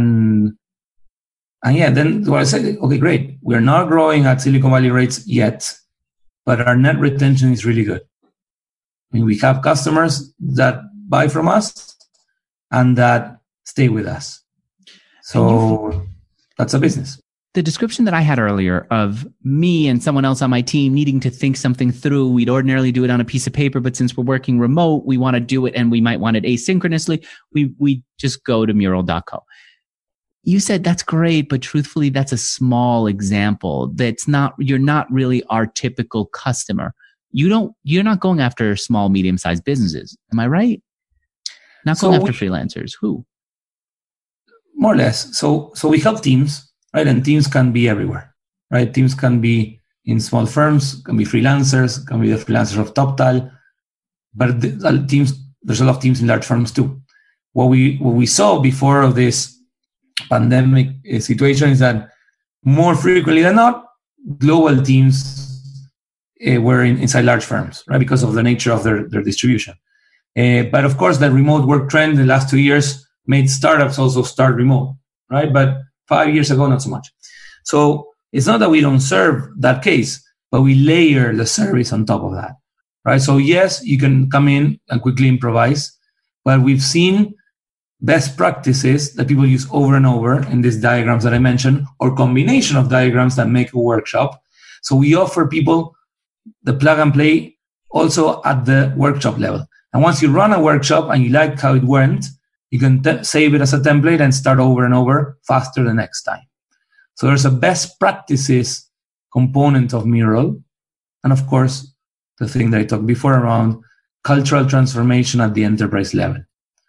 yeah, then I said, okay, great. We're not growing at Silicon Valley rates yet, but our net retention is really good. I mean, we have customers that buy from us and that stay with us. So that's a business. The description that I had earlier of me and someone else on my team needing to think something through, we'd ordinarily do it on a piece of paper, but since we're working remote, we want to do it and we might want it asynchronously. We just go to mural.co. You said that's great, but truthfully, that's a small example. You're not really our typical customer. You're not going after small, medium-sized businesses. Am I right? Not going after freelancers. Who? More or less. So we help teams, right? And teams can be everywhere, right? Teams can be in small firms, can be freelancers, can be the freelancers of TopTal, but there's a lot of teams in large firms too. What we saw before of this pandemic situation is that more frequently than not, global teams were inside large firms, right? Because of the nature of their distribution. But of course, the remote work trend in the last 2 years made startups also start remote, right? But 5 years ago, not so much. So it's not that we don't serve that case, but we layer the service on top of that, right? So yes, you can come in and quickly improvise, but we've seen best practices that people use over and over in these diagrams that I mentioned, or combination of diagrams that make a workshop. So we offer people the plug and play also at the workshop level. And once you run a workshop and you like how it went, you can save it as a template and start over and over faster the next time. So there's a best practices component of Mural. And of course, the thing that I talked before around cultural transformation at the enterprise level.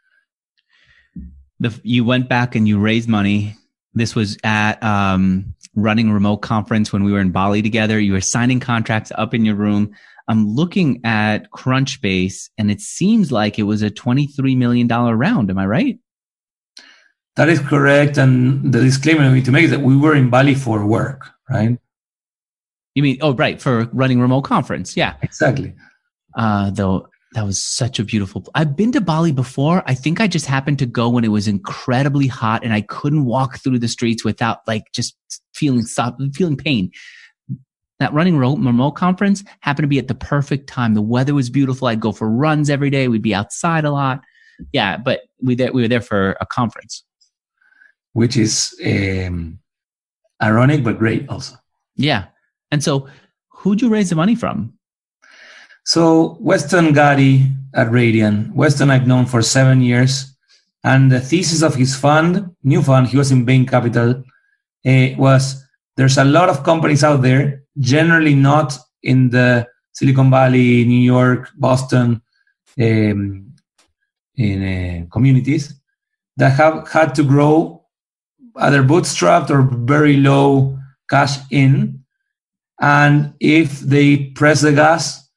You went back and you raised money. This was at Running Remote Conference when we were in Bali together. You were signing contracts up in your room. I'm looking at Crunchbase, and it seems like it was a $23 million round. Am I right? That is correct. And the disclaimer I need to make is that we were in Bali for work, right? You mean, right, for Running Remote Conference. Yeah. Exactly. Though that was such a beautiful. I've been to Bali before. I think I just happened to go when it was incredibly hot and I couldn't walk through the streets without just feeling pain. That Running Remote Conference happened to be at the perfect time. The weather was beautiful. I'd go for runs every day. We'd be outside a lot. Yeah, but we were there for a conference. Which is ironic, but great also. Yeah. And so who'd you raise the money from? So Weston Gatti at Radian. Weston I've known for 7 years. And the thesis of his new fund, he was in Bain Capital, was there's a lot of companies out there, generally not in the Silicon Valley, New York, Boston, in communities that have had to grow either bootstrapped or very low cash in. And if they press the gas,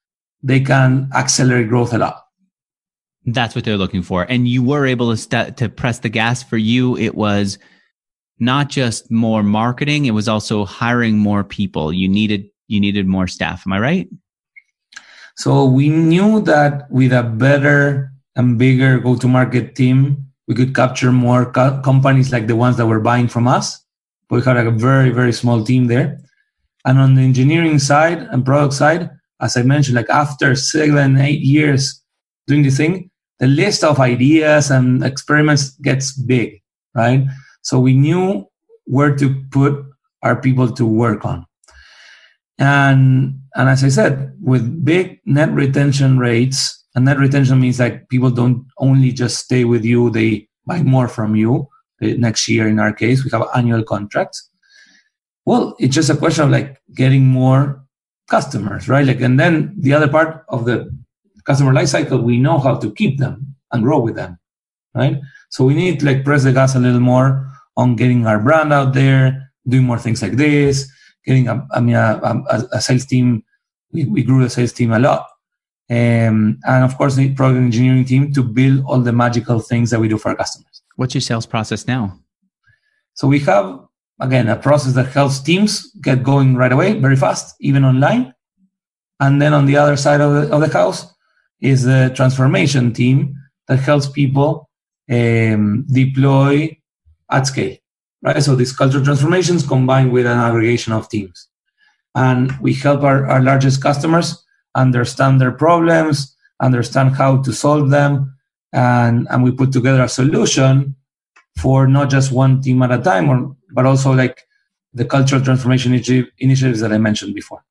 they can accelerate growth a lot. That's what they're looking for. And you were able to press the gas. For you, it was not just more marketing, it was also hiring more people. You needed more staff. Am I right? So we knew that with a better and bigger go-to-market team, we could capture more companies like the ones that were buying from us. But we had a very, very small team there. And on the engineering side and product side, as I mentioned, like after 7, 8 years doing the thing, the list of ideas and experiments gets big, right? So we knew where to put our people to work on. And as I said, with big net retention rates, and net retention means like people don't only just stay with you, they buy more from you. Next year, in our case, we have annual contracts. Well, it's just a question of like getting more customers, right? Like, and then the other part of the customer lifecycle, we know how to keep them and grow with them, right? So we need to like press the gas a little more on getting our brand out there, doing more things like this, getting a sales team. We grew the sales team a lot. And of course, the product engineering team to build all the magical things that we do for our customers. What's your sales process now? So we have, again, a process that helps teams get going right away, very fast, even online. And then on the other side of the house is the transformation team that helps people deploy at scale, right? So these cultural transformations combined with an aggregation of teams. And we help our largest customers understand their problems, understand how to solve them, and we put together a solution for not just one team at a time, but also like the cultural transformation initiatives that I mentioned before.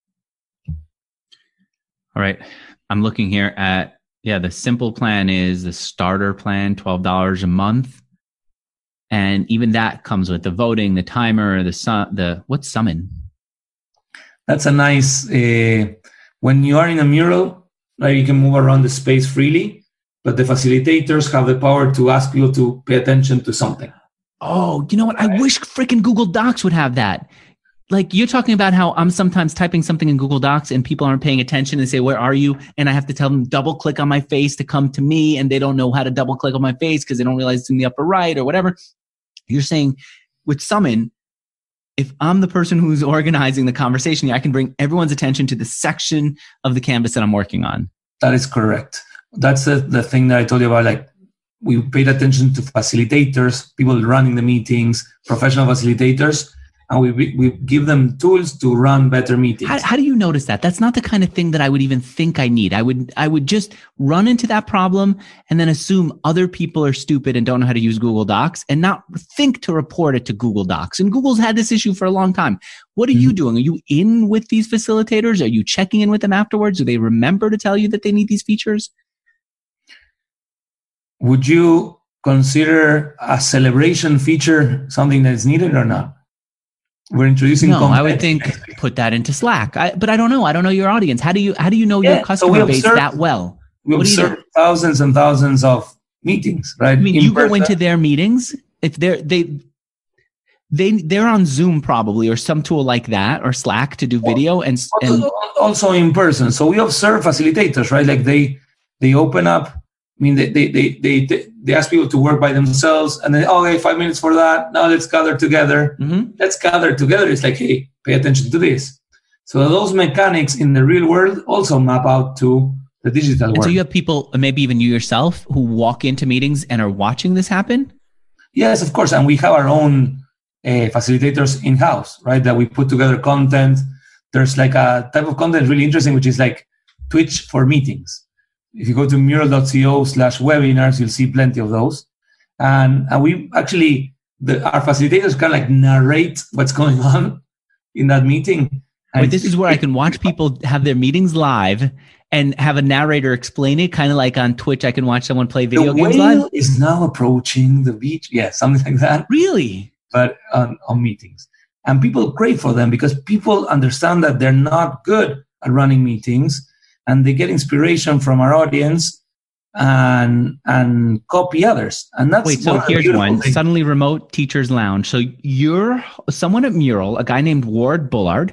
All right. I'm looking here at, the simple plan is the starter plan, $12 a month. And even that comes with the voting, the timer, what's Summon? That's a nice, when you are in a Mural, right, you can move around the space freely, but the facilitators have the power to ask people to pay attention to something. Oh, you know what? I wish freaking Google Docs would have that. Like you're talking about how I'm sometimes typing something in Google Docs and people aren't paying attention and say, where are you? And I have to tell them double click on my face to come to me. And they don't know how to double click on my face because they don't realize it's in the upper right or whatever. You're saying with Summon, if I'm the person who's organizing the conversation, I can bring everyone's attention to the section of the canvas that I'm working on. That is correct. That's the thing that I told you about. Like we paid attention to facilitators, people running the meetings, professional facilitators, and we give them tools to run better meetings. How do you notice that? That's not the kind of thing that I would even think I need. I would just run into that problem and then assume other people are stupid and don't know how to use Google Docs and not think to report it to Google Docs. And Google's had this issue for a long time. What are you doing? Are you in with these facilitators? Are you checking in with them afterwards? Do they remember to tell you that they need these features? Would you consider a celebration feature something that is needed or not? We're introducing. No, I would think put that into Slack. But I don't know. I don't know your audience. How do you know your customer base that well? We observe thousands and thousands of meetings, right? I mean, you go into their meetings if they're on Zoom probably or some tool like that or Slack to do video and also in person. So we observe facilitators, right? Like they open up. I mean, they ask people to work by themselves, and then, okay, 5 minutes for that. Now let's gather together. Mm-hmm. Let's gather together. It's like, hey, pay attention to this. So those mechanics in the real world also map out to the digital world. So you have people, maybe even you yourself, who walk into meetings and are watching this happen? Yes, of course. And we have our own facilitators in-house, right, that we put together content. There's like a type of content really interesting, which is like Twitch for meetings. If you go to mural.co/webinars, you'll see plenty of those. And we actually, our facilitators kind of like narrate what's going on in that meeting. Wait, this is where I can watch people have their meetings live and have a narrator explain it, kind of like on Twitch. I can watch someone play video games live. The whale is now approaching the beach. Yeah, something like that. Really? But on meetings. And people crave for them because people understand that they're not good at running meetings. And they get inspiration from our audience and copy others. And that's so here's one. Suddenly Remote Teachers Lounge. So you're someone at Mural, a guy named Ward Bullard.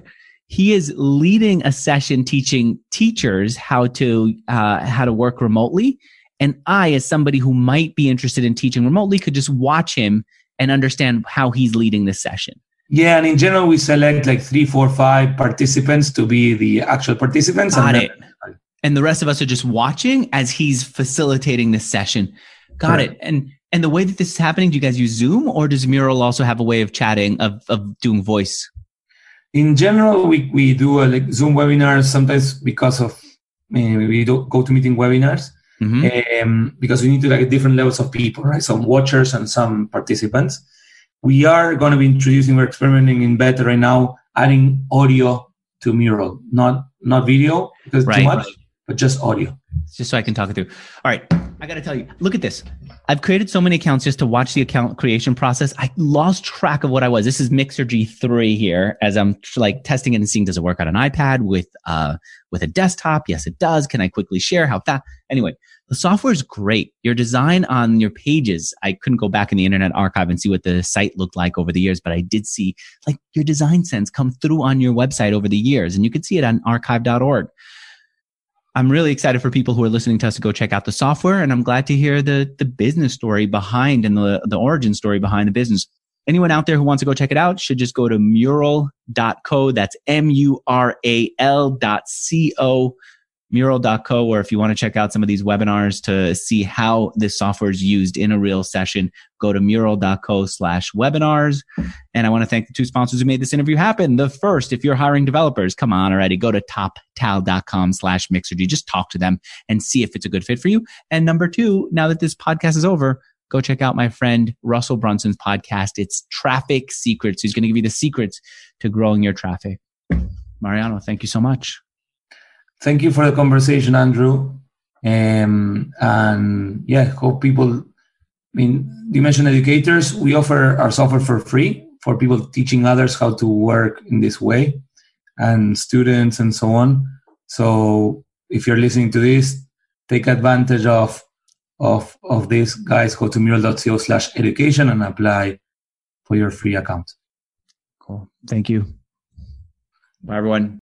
He is leading a session teaching teachers how to work remotely. And I, as somebody who might be interested in teaching remotely, could just watch him and understand how he's leading this session. Yeah, and in general, we select like 3, 4, 5 participants to be the actual participants. Got it. And the rest of us are just watching as he's facilitating this session. Got it. And the way that this is happening, do you guys use Zoom, or does Mural also have a way of chatting, of doing voice? In general, we do like Zoom webinars sometimes because of we do go to meeting webinars because we need to like different levels of people, right? Some watchers and some participants. We are going to be we're experimenting in beta right now, adding audio to Mural, not video because too much, but just audio. Just so I can talk it through. All right. I got to tell you, look at this. I've created so many accounts just to watch the account creation process. I lost track of what I was. This is Mixergy 3 here as I'm like testing it and seeing, does it work on an iPad with a desktop? Yes, it does. Can I quickly share how fast? Anyway, the software is great. Your design on your pages, I couldn't go back in the Internet Archive and see what the site looked like over the years, but I did see like your design sense come through on your website over the years, and you could see it on archive.org. I'm really excited for people who are listening to us to go check out the software, and I'm glad to hear the business story behind and the origin story behind the business. Anyone out there who wants to go check it out should just go to mural.co. That's mural.co. Mural.co, or if you want to check out some of these webinars to see how this software is used in a real session, go to mural.co/webinars. And I want to thank the 2 sponsors who made this interview happen. The first, if you're hiring developers, come on already, go to toptal.com/Mixergy. Just talk to them and see if it's a good fit for you. And number 2, now that this podcast is over, go check out my friend Russell Brunson's podcast. It's Traffic Secrets. He's going to give you the secrets to growing your traffic. Mariano, thank you so much. Thank you for the conversation, Andrew. And yeah, hope people, you mentioned educators. We offer our software for free for people teaching others how to work in this way, and students and so on. So if you're listening to this, take advantage of this, guys. Go to mural.co/education and apply for your free account. Cool. Thank you. Bye, everyone.